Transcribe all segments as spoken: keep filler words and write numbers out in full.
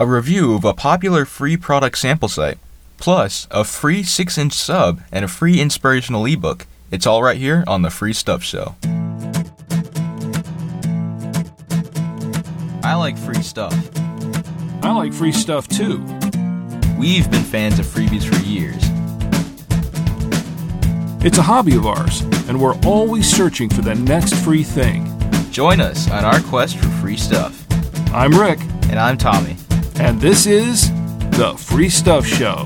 a review of a popular free product sample site, plus a free six inch sub and a free inspirational ebook. It's all right here on the Free Stuff Show. I like free stuff. I like free stuff too. We've been fans of freebies for years. It's a hobby of ours, and we're always searching for the next free thing. Join us on our quest for free stuff. I'm Rick. And I'm Tommy. And this is the Free Stuff Show.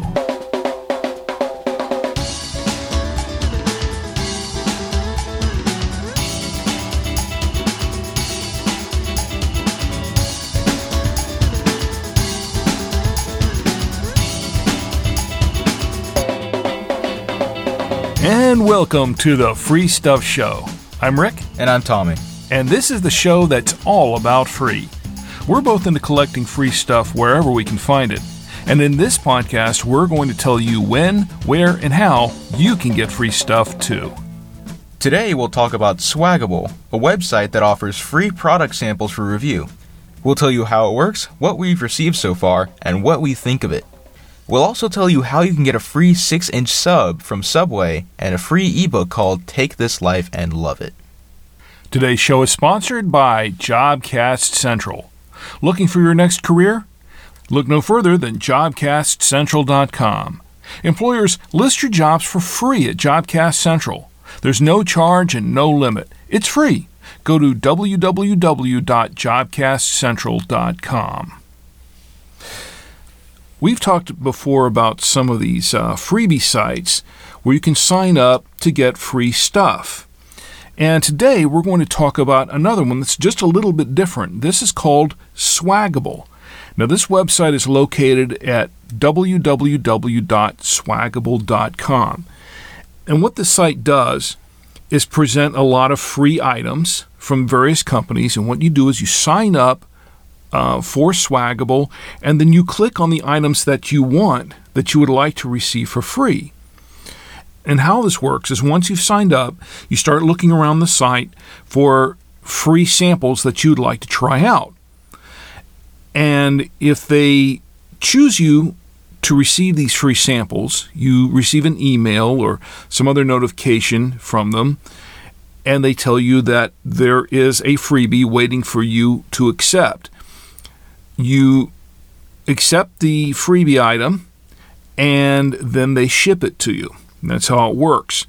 And welcome to the Free Stuff Show. I'm Rick. And I'm Tommy. And this is the show that's all about free. We're both into collecting free stuff wherever we can find it. And in this podcast, we're going to tell you when, where, and how you can get free stuff too. Today, we'll talk about Swagable, a website that offers free product samples for review. We'll tell you how it works, what we've received so far, and what we think of it. We'll also tell you how you can get a free six inch sub from Subway and a free ebook called Take This Life and Love It. Today's show is sponsored by Jobcast Central. Looking for your next career? Look no further than jobcast central dot com. Employers, list your jobs for free at Jobcast Central. There's no charge and no limit. It's free. Go to w w w dot jobcast central dot com. We've talked before about some of these uh, freebie sites where you can sign up to get free stuff. And today we're going to talk about another one that's just a little bit different. This is called Swagable. Now this website is located at w w w dot swagable dot com. And what the site does is present a lot of free items from various companies. And what you do is you sign up Uh, for Swagable, and then you click on the items that you want, that you would like to receive for free. And how this works is once you've signed up, you start looking around the site for free samples that you'd like to try out. And if they choose you to receive these free samples, you receive an email or some other notification from them, and they tell you that there is a freebie waiting for you to accept. You accept the freebie item, and then they ship it to you. And that's how it works.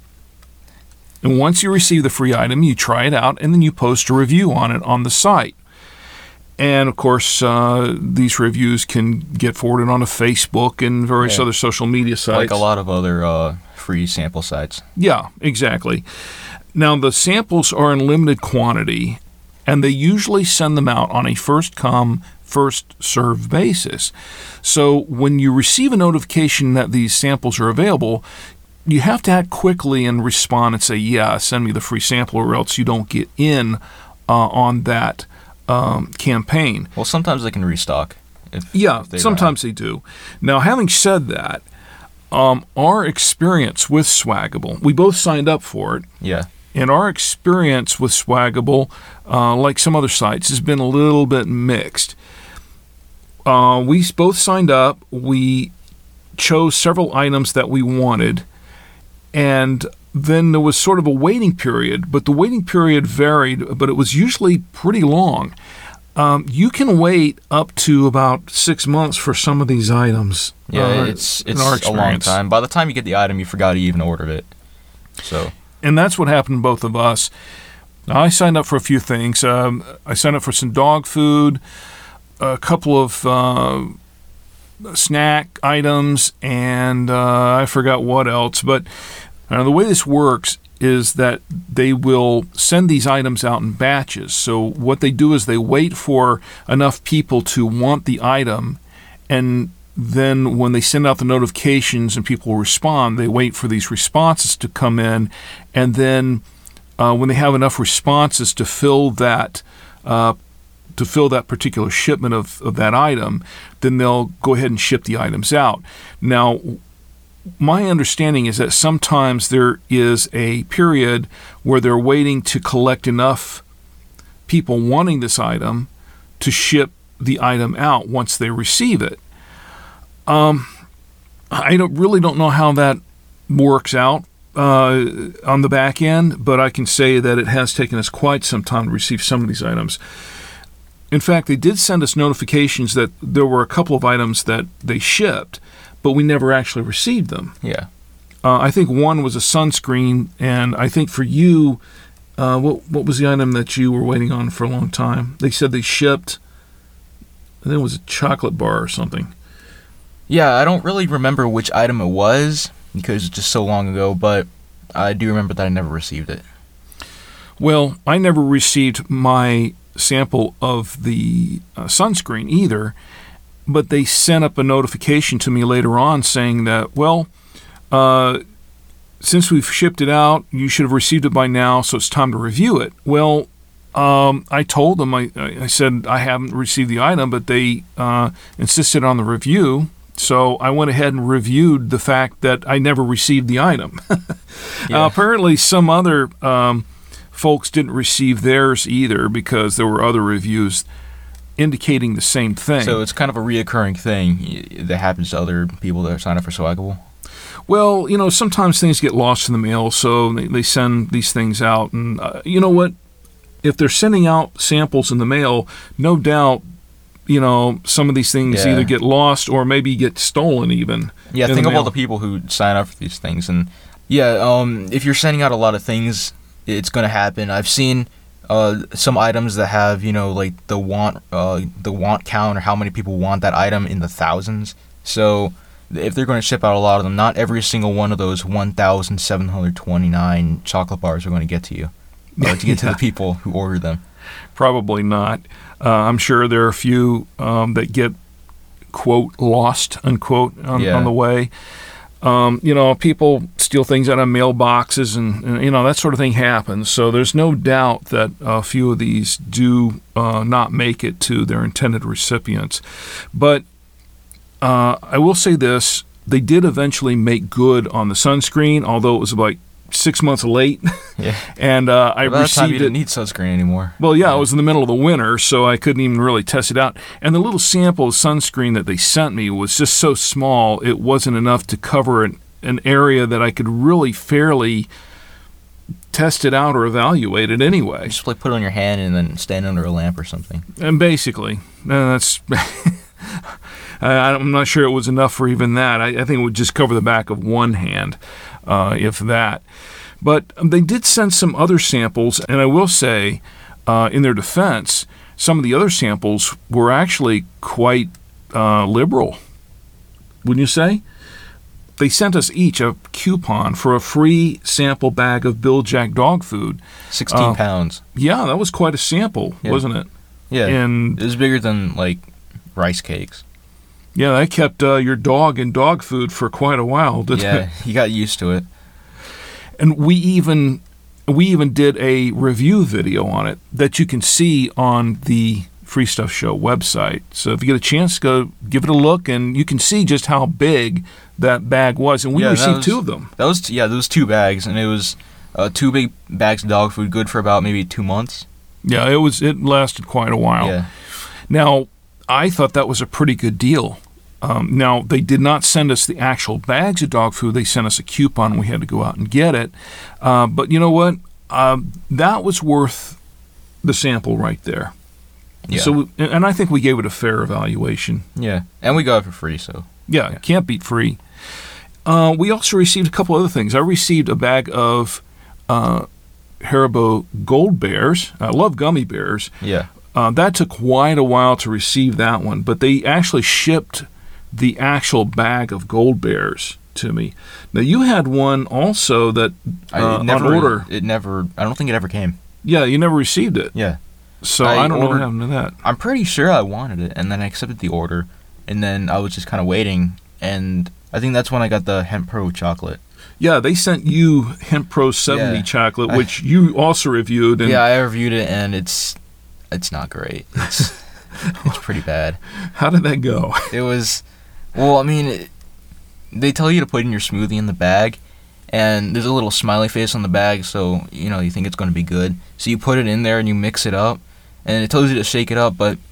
And once you receive the free item, you try it out, and then you post a review on it on the site. And, of course, uh, these reviews can get forwarded onto Facebook and various yeah. other social media sites. Like a lot of other uh, free sample sites. Yeah, exactly. Now, the samples are in limited quantity, and they usually send them out on a first-come, first-served basis. So when you receive a notification that these samples are available, you have to act quickly and respond and say, yeah, send me the free sample, or else you don't get in uh, on that um, campaign. Well, sometimes they can restock. If, yeah, if they sometimes they do. Now, having said that, um, our experience with Swagable, we both signed up for it. Yeah. And our experience with Swagable, uh, like some other sites, has been a little bit mixed. Uh, we both signed up. We chose several items that we wanted. And then there was sort of a waiting period. But the waiting period varied, but it was usually pretty long. Um, you can wait up to about six months for some of these items. Yeah, uh, it's, it's a long time. By the time you get the item, you forgot you even ordered it. So... And that's what happened to both of us. Now, I signed up for a few things. Um, I signed up for some dog food, a couple of uh, snack items, and uh, I forgot what else. But uh, the way this works is that they will send these items out in batches. So what they do is they wait for enough people to want the item, and then when they send out the notifications and people respond, they wait for these responses to come in, and then uh, when they have enough responses to fill that uh, to fill that particular shipment of, of that item, then they'll go ahead and ship the items out. Now, my understanding is that sometimes there is a period where they're waiting to collect enough people wanting this item to ship the item out once they receive it. Um, I don't really don't know how that works out uh, on the back end, but I can say that it has taken us quite some time to receive some of these items. In fact, they did send us notifications that there were a couple of items that they shipped, but we never actually received them. Yeah. Uh, I think one was a sunscreen, and I think for you, uh, what what was the item that you were waiting on for a long time? They said they shipped, I think it was a chocolate bar or something. Yeah, I don't really remember which item it was because it's just so long ago, but I do remember that I never received it. Well, I never received my sample of the uh, sunscreen either, but they sent up a notification to me later on saying that, well, uh, since we've shipped it out, you should have received it by now, so it's time to review it. Well, um, I told them, I, I said I haven't received the item, but they uh, insisted on the review. So I went ahead and reviewed the fact that I never received the item. Yeah. uh, apparently, some other um, folks didn't receive theirs either because there were other reviews indicating the same thing. So it's kind of a reoccurring thing that happens to other people that sign up for Swagable? Well, you know, sometimes things get lost in the mail, so they, they send these things out. And uh, you know what? If they're sending out samples in the mail, no doubt, you know, some of these things Yeah. either get lost or maybe get stolen even. Yeah, in think the of all mail. the people who sign up for these things. And yeah, um, if you're sending out a lot of things, it's going to happen. I've seen uh, some items that have, you know, like the want uh, the want count or how many people want that item in the thousands. So if they're going to ship out a lot of them, not every single one of those one thousand seven hundred twenty-nine chocolate bars are going to get to you, or to get to Yeah. the people who order them. Probably not. Uh, I'm sure there are a few um, that get, quote, lost, unquote, on, Yeah. on the way. Um, you know, people steal things out of mailboxes and, and, you know, that sort of thing happens. So there's no doubt that a few of these do uh, not make it to their intended recipients. But uh, I will say this, they did eventually make good on the sunscreen, although it was about six months late. Yeah. And uh, I By that time, you received didn't it. need sunscreen anymore. Well, yeah, it was in the middle of the winter, so I couldn't even really test it out. And the little sample of sunscreen that they sent me was just so small, it wasn't enough to cover an, an area that I could really fairly test it out or evaluate it anyway. Just like put it on your hand and then stand under a lamp or something. And basically, uh, that's. I, I'm not sure it was enough for even that. I, I think it would just cover the back of one hand, uh, if that. But they did send some other samples, and I will say, uh, in their defense, some of the other samples were actually quite uh, liberal, wouldn't you say? They sent us each a coupon for a free sample bag of Bill Jack dog food. sixteen Uh, pounds. Yeah, that was quite a sample, Yeah. wasn't it? Yeah. And It was bigger than, like, rice cakes. yeah, that kept uh, your dog in dog food for quite a while, didn't Yeah, it? he got used to it. And we even we even did a review video on it that you can see on the Free Stuff Show website. So if you get a chance, go give it a look, and you can see just how big that bag was. And we Yeah, that received was- two of them. That was, t- yeah, those two bags, and it was uh, two big bags of dog food, good for about maybe two months. Yeah, it was. It lasted quite a while. Yeah. Now, I thought that was a pretty good deal. Um, now, they did not send us the actual bags of dog food. They sent us a coupon. We had to go out and get it. Uh, but you know what? Um, that was worth the sample right there. Yeah. So, and I think we gave it a fair evaluation. Yeah. And we got it for free, so. Yeah, Yeah. can't beat free. Uh, we also received a couple other things. I received a bag of uh, Haribo Gold Bears. I love gummy bears. Yeah. Uh, that took quite a while to receive that one, but they actually shipped the actual bag of Gold Bears to me. Now, you had one also that I, uh, it never, on order. It never, I don't think it ever came. Yeah, you never received it. Yeah. So I I, don't know what ordered- happened to that. I'm pretty sure I wanted it, and then I accepted the order, and then I was just kind of waiting, and I think that's when I got the Hemp Pro chocolate. Yeah, they sent you Hemp Pro seventy Yeah. chocolate, I- which you also reviewed. And Yeah, I reviewed it, and it's it's not great. It's it's pretty bad. how did that go? It was, well, I mean, it, they tell you to put in your smoothie in the bag, and there's a little smiley face on the bag, so, you know, you think it's going to be good. So you put it in there, and you mix it up, and it tells you to shake it up, but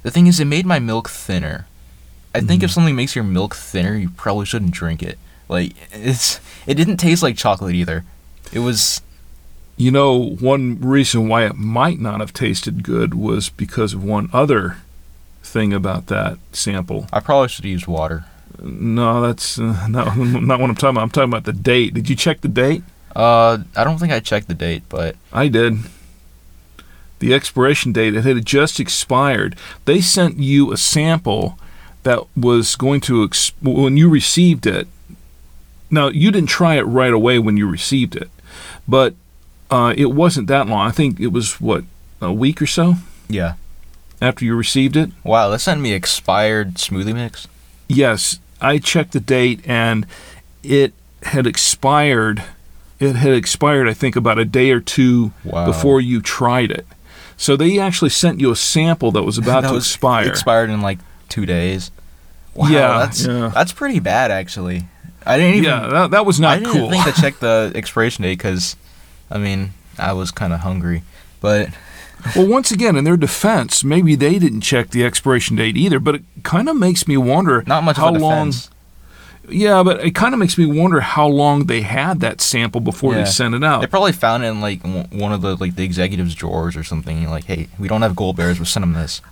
The thing is, it made my milk thinner. I think Mhm. if something makes your milk thinner, you probably shouldn't drink it. Like, it's it didn't taste like chocolate either. It was... You know, one reason why it might not have tasted good was because of one other thing about that sample. I probably should have used water. No, that's uh, not, not what I'm talking about. I'm talking about the date. Did you check the date? Uh, I don't think I checked the date, but... I did. The expiration date, it had just expired. They sent you a sample that was going to, exp- when you received it. Now, you didn't try it right away when you received it, but uh, it wasn't that long. I think it was, what, a week or so Yeah. after you received it? Wow, they sent me expired smoothie mix? Yes, I checked the date, and it had expired. It had expired, I think, about a day or two Wow. before you tried it. So they actually sent you a sample that was about That to was expire. Expired in like two days. Wow, Yeah, that's yeah. that's pretty bad actually. I didn't even. Yeah, that, that was not I didn't cool. think to check the expiration date because, I mean, I was kind of hungry. But Well, once again, in their defense, maybe they didn't check the expiration date either. But it kind of makes me wonder not much how of a long. defense. Yeah, but it kind of makes me wonder how long they had that sample before Yeah. they sent it out. They probably found it in like w- one of the like the executives' drawers or something. Like, hey, we don't have gold bears. We'll send them this.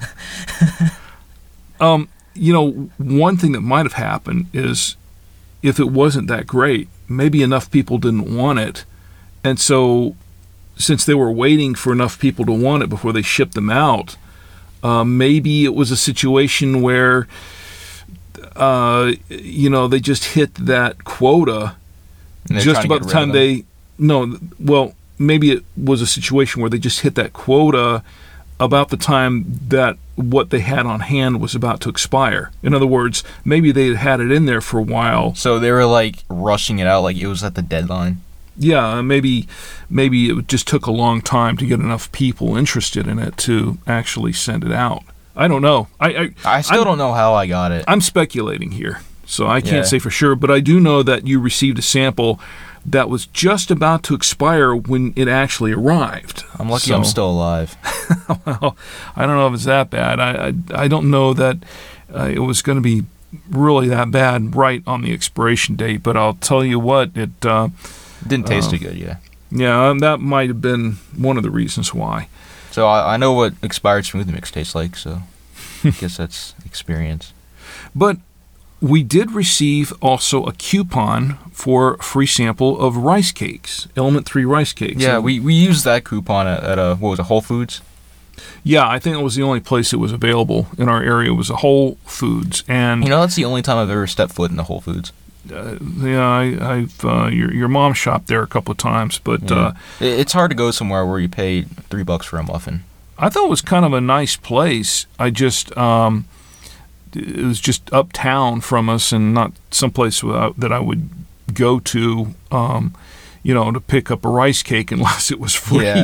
Um, you know, one thing that might have happened is if it wasn't that great, maybe enough people didn't want it. And so since they were waiting for enough people to want it before they shipped them out, uh, maybe it was a situation where, uh, you know, they just hit that quota And they're just trying to about get the rid of time them. they, no, well, maybe it was a situation where they just hit that quota about the time that what they had on hand was about to expire. In other words, maybe they had had it in there for a while. So they were like rushing it out, like it was at the deadline. Yeah, maybe maybe it just took a long time to get enough people interested in it to actually send it out. I don't know. I I, I still I'm, don't know how I got it. I'm speculating here, so I can't Yeah. say for sure. But I do know that you received a sample that was just about to expire when it actually arrived. I'm lucky So- I'm still alive. Well, I don't know if it's that bad. I I, I don't know that uh, it was going to be really that bad right on the expiration date. But I'll tell you what, it uh, Didn't taste Uh, too good, yeah. yeah, um, that might have been one of the reasons why. So I, I know what expired smoothie mix tastes like, so I guess that's experience. But we did receive also a coupon for a free sample of rice cakes, Element three rice cakes. Yeah, And- we, we used that coupon at, at a, what was it, Whole Foods? yeah, I think it was the only place it was available in our area was a Whole Foods, and You know, that's the only time I've ever stepped foot in the Whole Foods. uh, yeah, I, I've uh, your your mom shopped there a couple of times, but Yeah. uh, It- it's hard to go somewhere where you pay three bucks for a muffin. I thought it was kind of a nice place. I just um, it was just uptown from us, and not someplace without, that I would go to, um, you know, to pick up a rice cake unless it was free. Yeah.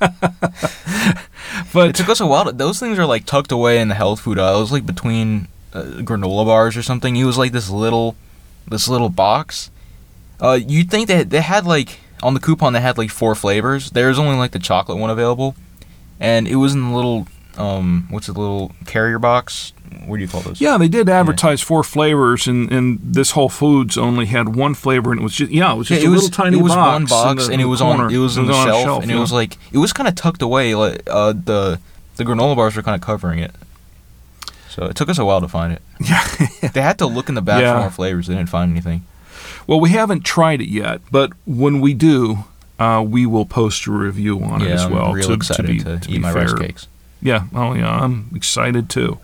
But It took us a while. To, those things are like tucked away in the health food aisle. It was like between uh, granola bars or something. It was like this little, this little box. Uh, you'd think they they had like on the coupon they had like four flavors. There was only like the chocolate one available, and it was in the little um what's the little carrier box? What do you call those? yeah, they did advertise four flavors, and, and this Whole Foods only had one flavor, and it was just yeah, it was just Yeah, a little tiny it was box. one box, in the, and it was corner. on it was on the on a shelf, and it yeah. was like it was kind of tucked away. Like uh, the the granola bars were kind of covering it, so it took us a while to find it. Yeah. They had to look in the back Yeah. for more flavors. They didn't find anything. Well, we haven't tried it yet, but when we do, uh, we will post a review on it Yeah, as I'm well. real to, excited to be, to, to eat be my fair. rice cakes. Yeah, oh yeah, I'm excited too.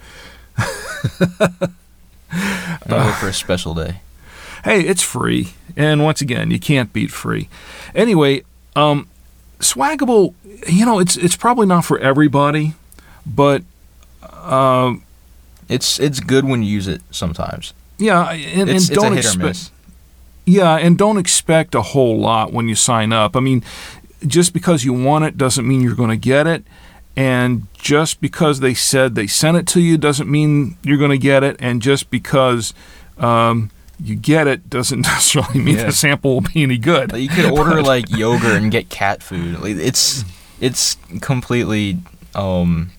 I'm gonna wait for a special day. Hey, it's free, and once again, you can't beat free. Anyway, um, Swaggable, you know, it's it's probably not for everybody, but uh, It's it's good when you use it sometimes. yeah, and, It's, and it's don't a hit or expect. miss. Yeah, and don't expect a whole lot when you sign up. I mean, just because you want it doesn't mean you're going to get it. And just because they said they sent it to you doesn't mean you're going to get it. And just because um, you get it doesn't necessarily mean Yeah. the sample will be any good. Like, you could order like yogurt and get cat food. Like, it's it's completely um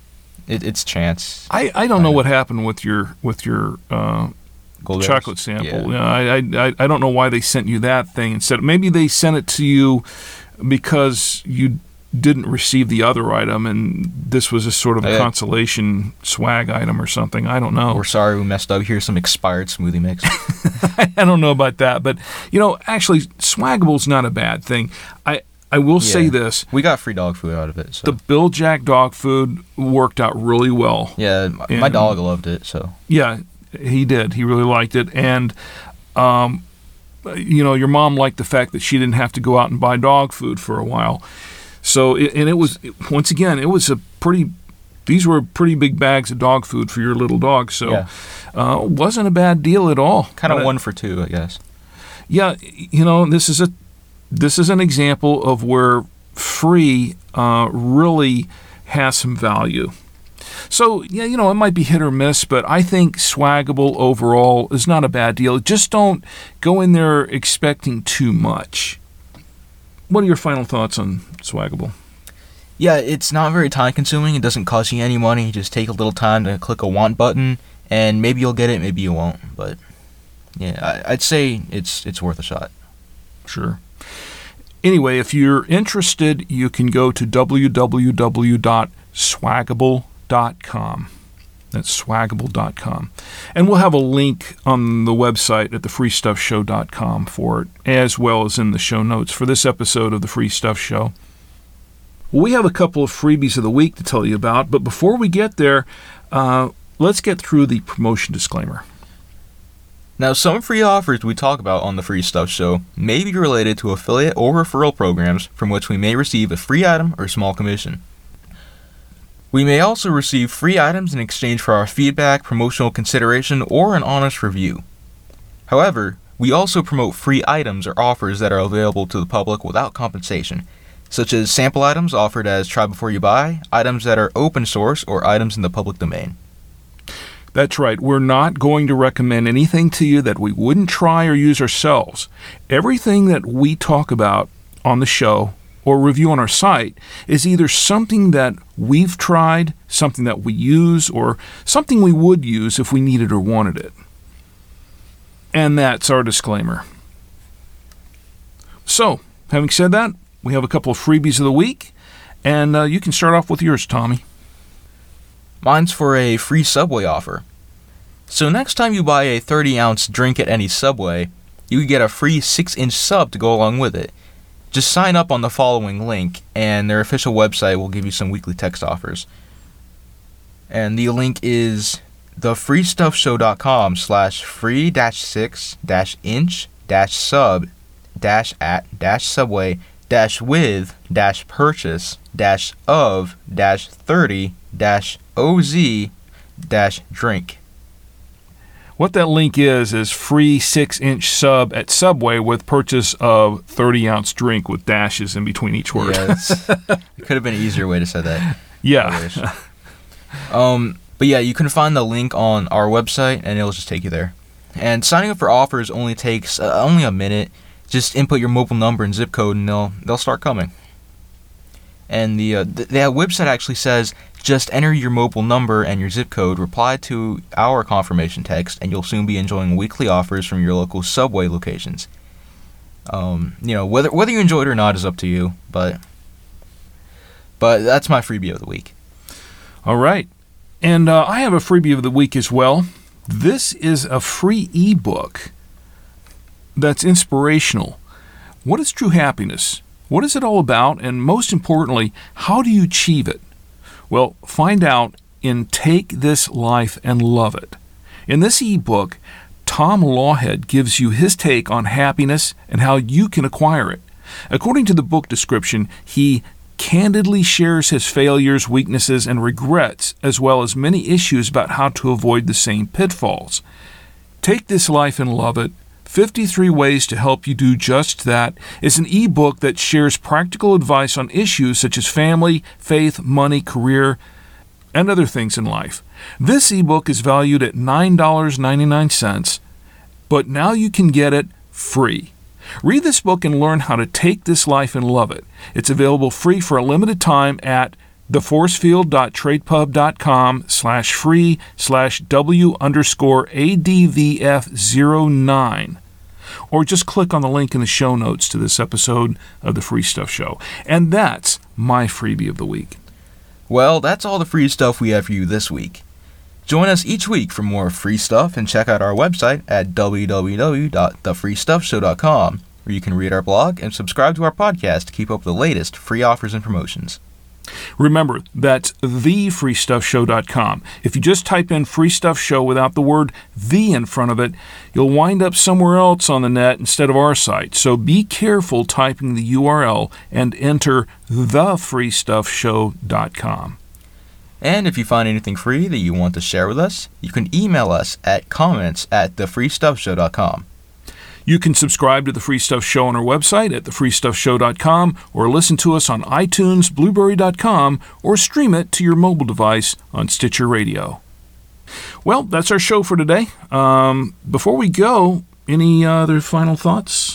it, it's chance. I, I don't know what happened with your with your uh, Gold chocolate bears? sample. Yeah. You know, I, I I don't know why they sent you that thing instead. Maybe they sent it to you because you didn't receive the other item, and this was a sort of a Yeah. consolation swag item or something. I don't know. We're sorry we messed up. Here's some expired smoothie mix. I don't know about that, but you know, actually, Swaggable's not a bad thing. I I will say Yeah. this: We got free dog food out of it. So. the Bill Jack dog food worked out really well. yeah, my, my And- dog loved it. So Yeah, he did. He really liked it, and um, you know, your mom liked the fact that she didn't have to go out and buy dog food for a while. So, it, and it was once again, it was a pretty. These were pretty big bags of dog food for your little dog, so Yeah. uh, wasn't a bad deal at all. kind of Uh, one for two, I guess. Yeah, you know, this is a this is an example of where free uh, really has some value. So, yeah, you know, it might be hit or miss, but I think Swaggable overall is not a bad deal. Just don't go in there expecting too much. What are your final thoughts on Swaggable? Yeah, it's not very time consuming. It doesn't cost you any money. You just take a little time to click a want button, and maybe you'll get it, maybe you won't. But yeah, I, I'd say it's it's worth a shot. Sure. Anyway, if you're interested, you can go to w w w dot swaggable dot com. That's swaggable dot com. And we'll have a link on the website at the free stuff show dot com for it, as well as in the show notes for this episode of the Free Stuff Show. We have a couple of freebies of the week to tell you about, but before we get there, uh, let's get through the promotion disclaimer. Now, some free offers we talk about on the Free Stuff Show may be related to affiliate or referral programs from which we may receive a free item or small commission. We may also receive free items in exchange for our feedback, promotional consideration, or an honest review. However, we also promote free items or offers that are available to the public without compensation, such as sample items offered as try before you buy, items that are open source, or items in the public domain. That's right. We're not going to recommend anything to you that we wouldn't try or use ourselves. Everything that we talk about on the show or review on our site is either something that we've tried, something that we use, or something we would use if we needed or wanted it. And that's our disclaimer. So, having said that, we have a couple of freebies of the week, and uh, you can start off with yours, Tommy. Mine's for a free Subway offer. So next time you buy a thirty ounce drink at any Subway, you can get a free six inch sub to go along with it. Just sign up on the following link, and their official website will give you some weekly text offers. And the link is thefreestuffshow.com slash free dash six dash inch dash sub dash at dash subway dash with dash purchase dash of dash thirty dash oz dash drink. What that link is, is free six inch sub at Subway with purchase of thirty ounce drink with dashes in between each word. Yeah, it's, it could have been an easier way to say that. I Yeah. wish. um, but yeah, you can find the link on our website, and it'll just take you there. And signing up for offers only takes uh, only a minute. Just input your mobile number and zip code, and they'll they'll start coming. And the uh, th- the website actually says, just enter your mobile number and your zip code, reply to our confirmation text, and you'll soon be enjoying weekly offers from your local Subway locations. Um, you know, whether whether you enjoy it or not is up to you, but but that's my freebie of the week. All right. And uh, I have a freebie of the week as well. This is a free ebook that's inspirational. What is true happiness? What is it all about? And most importantly, how do you achieve it? Well, find out in Take This Life and Love It. In this ebook, Tom Lawhead gives you his take on happiness and how you can acquire it. According to the book description, he candidly shares his failures, weaknesses, and regrets, as well as many issues about how to avoid the same pitfalls. Take This Life and Love It, fifty-three Ways to Help You Do Just That, is an ebook that shares practical advice on issues such as family, faith, money, career, and other things in life. This ebook is valued at nine dollars and ninety-nine cents, but now you can get it free. Read this book and learn how to take this life and love it. It's available free for a limited time at theforcefield.tradepub.com slash free slash W underscore ADVF09. Or just click on the link in the show notes to this episode of the Free Stuff Show. And that's my freebie of the week. Well, that's all the free stuff we have for you this week. Join us each week for more free stuff and check out our website at w w w dot the free stuff show dot com, where you can read our blog and subscribe to our podcast to keep up with the latest free offers and promotions. Remember, that's the free stuff show dot com. If you just type in Free Stuff Show without the word "the" in front of it, you'll wind up somewhere else on the net instead of our site. So be careful typing the U R L and enter the free stuff show dot com. And if you find anything free that you want to share with us, you can email us at comments at the free stuff show dot com. You can subscribe to The Free Stuff Show on our website at the free stuff show dot com, or listen to us on iTunes, Blueberry dot com, or stream it to your mobile device on Stitcher Radio. Well, that's our show for today. Um, before we go, any other final thoughts?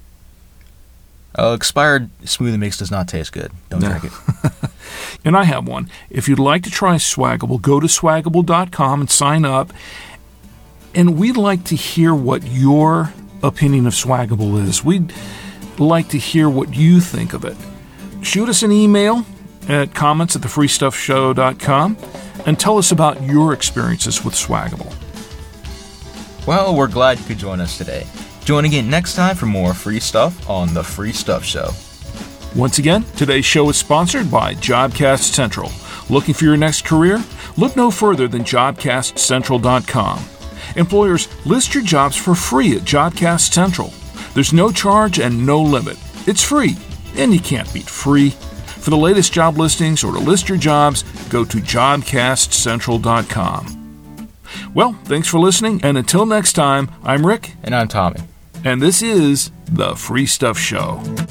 Uh, expired smoothie mix does not taste good. Don't No. drink it. And I have one. If you'd like to try Swagable, go to swagable dot com and sign up. And we'd like to hear what your opinion of Swagable is. We'd like to hear what you think of it. Shoot us an email at comments at the free stuff show dot com and tell us about your experiences with Swagable. Well, we're glad you could join us today. Join again next time for more free stuff on The Free Stuff Show. Once again, today's show is sponsored by Jobcast Central. Looking for your next career? Look no further than jobcast central dot com. Employers, list your jobs for free at Jobcast Central. There's no charge and no limit. It's free, and you can't beat free. For the latest job listings or to list your jobs, go to jobcast central dot com. Well, thanks for listening, and until next time, I'm Rick. And I'm Tommy. And this is The Free Stuff Show.